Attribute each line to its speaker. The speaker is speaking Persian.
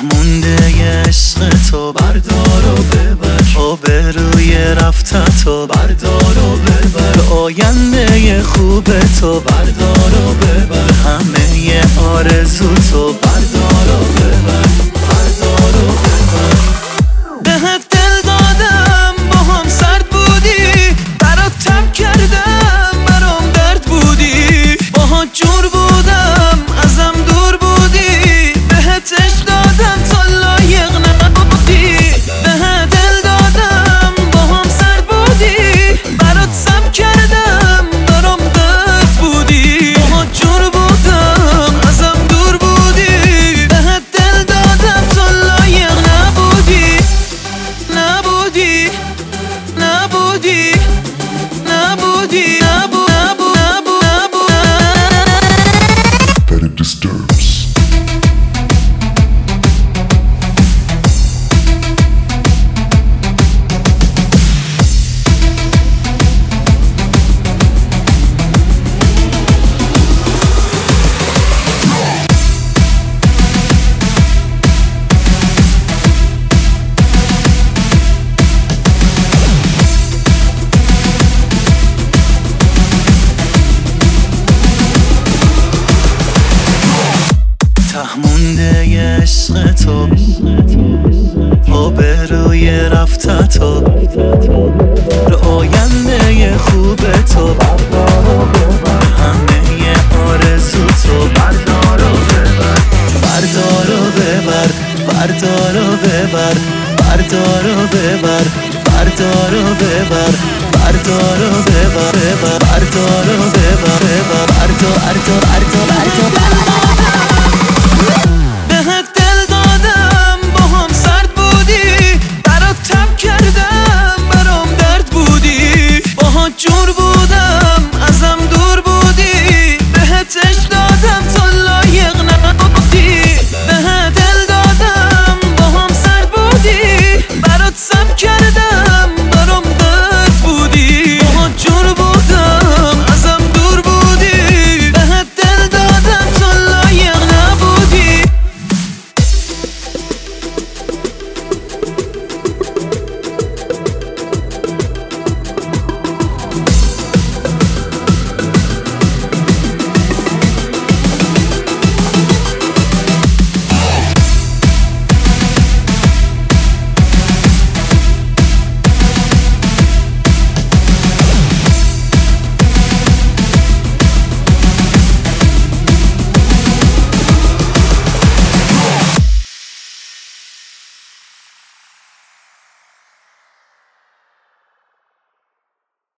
Speaker 1: مونده عشق تو بردار و ببر، آبروی رفتت و بردار و ببر، آینده خوب تو بردار و ببر، همه آرزو تو بردار و ببر، بردار و ببر. بهت دل دادم با هم سرد بودی، برات تب کردم برام درد بودی، باهات جور بودم ازم دور بودی، بهت عشق دادم تا لایق نبودی. بهت دل دادم با هم سرد بودی، برات سب کردم برام درد بودی، باهات جور بودم ازم دور بودی، بهت دل دادم تا لایق نبودی. نبودی نبودی نبودی
Speaker 2: That it disturbs.
Speaker 1: مونده عشق تو، آبروی رفتت و آینده خوب تو، همه آرزو تو بردار و ببر، بردار و ببر، بردار و ببر، بردار و ببر، بردار و ببر، بردار و ببر، بردار و ببر، بردار و ببر.